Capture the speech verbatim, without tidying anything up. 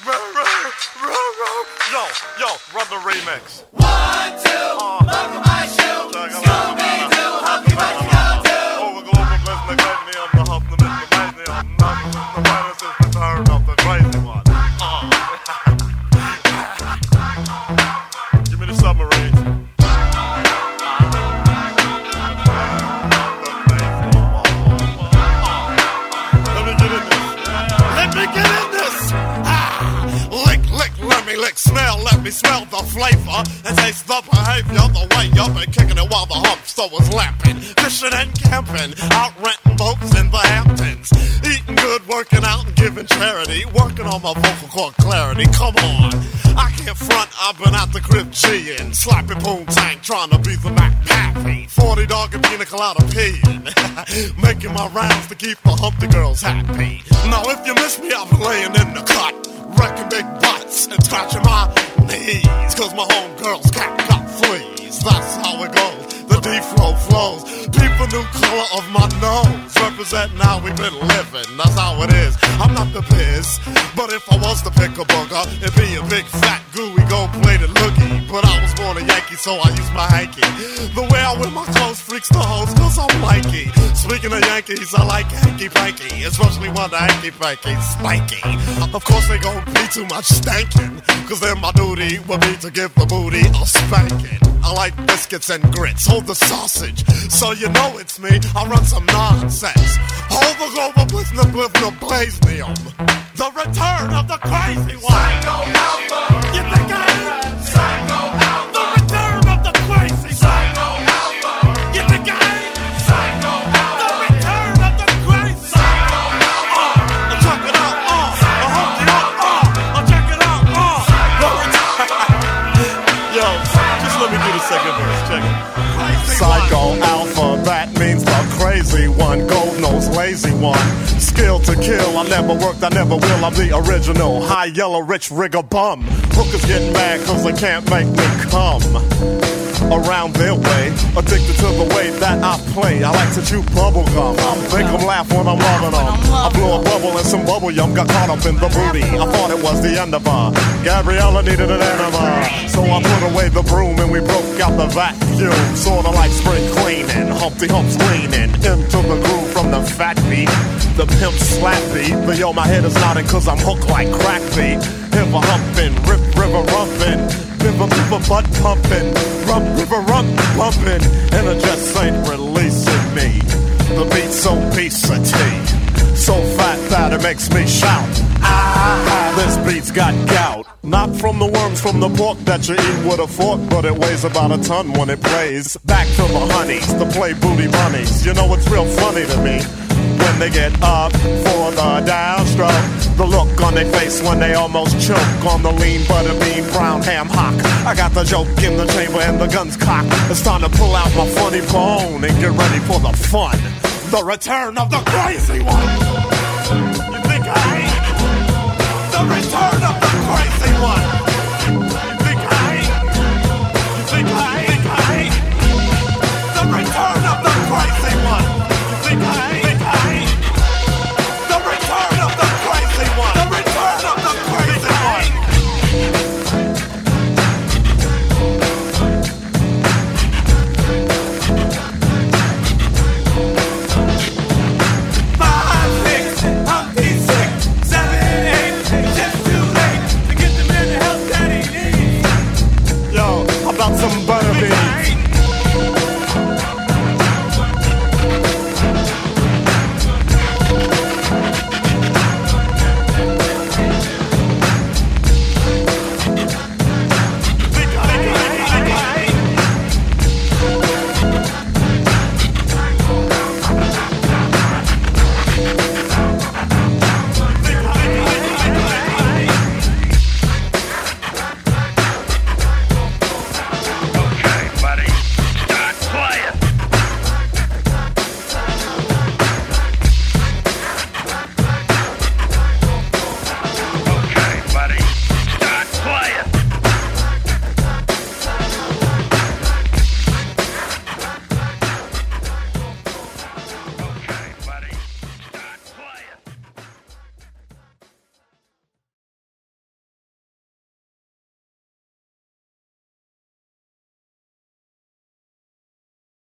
Yo, yo, run the remix. One, two, buckle my shoe. Scooby-Doo, Humpty, what you gonna do? Over global bliss, the crazy on the hump, the miss, the crazy on nothing. The virus is the turn of the crazy one. Uh. Give me the submarine. Let me get in this. Let me get in this. Ah, lick, lick, let me lick, smell, let me smell the flavor and taste the behavior. The way you've been kicking it while the humpster was lapping, fishing and camping, out renting boats in the Hamptons, eating good, working out and giving charity, working on my vocal cord clarity. Come on, I can't front, I've been out the crib G-ing, slapping Poontang, trying to be the Mac Pappy, forty dog and pina colada peeing, making my rounds to keep the Humpty girls happy. Now if you miss me, I'll be laying in the cut, wrecking big butts and scratching my knees, cause my homegirl's cat got fleas. That's how it goes, the D-flow flows. Peep a new color of my nose, representing how we've been living. That's how it is, I'm not the biz, but if I was to pick a booger, it'd be a big fat gooey gold-plated loogie. But I was born a Yankee, so I use my hanky. The way I wear my clothes freaks the hoes, cause I'm lanky. Speaking of Yankees, I like hanky-panky, especially when the hanky-panky's spiky. Of course they gon' be too much stankin', cause then my duty would be to give the booty a spanking. I like biscuits and grits, hold the sausage, so you know it's me, I run some nonsense. Hold the global blizzard, blizzard, blaze me on the return of the crazy one. Psycho Alpha. You think I am? Psycho Alpha. The return of the crazy Psycho Alpha. You think I am? Psycho Alpha. The return of the crazy Psycho Alpha. Uh, check it out, uh, I hope you know, uh, uh, check it out, uh, the return. Yo, just let me do the second verse, check it. Psycho Alpha, that means the crazy one, gold nose lazy one, skill to kill, I never worked, I never will, I'm the original, high yellow rich rigger bum, hookers getting mad cause they can't make me come around their way, addicted to the way that I play, I like to chew bubble gum, I make them laugh when I'm loving them, I blew a bubble and some bubble yum, got caught up in the booty, I thought it was the end of her, Gabriella needed an enema, so I put away the broom and we broke out the vacuum, sorta like spring cleaning, Humpty Hump's leaning into the groove from the fat beat, the pimp slap beat, but yo my head is nodding cause I'm hooked like crack beat, hipper humping, rip river rumping, river river butt pumping, rump river rump bumping, and it just ain't releasing me, the beat's so piece of tea, so fat that it makes me shout, ah, this beat's got gout, not from the worms from the pork that you eat with a fork, but it weighs about a ton when it plays, back to the honeys, the play booty bunnies, you know it's real funny to me, when they get up for the downstroke, the look on their face when they almost choke on the lean butter bean brown ham hock. I got the joke in the chamber and the gun's cocked. It's time to pull out my funny bone and get ready for the fun, the return of the crazy one.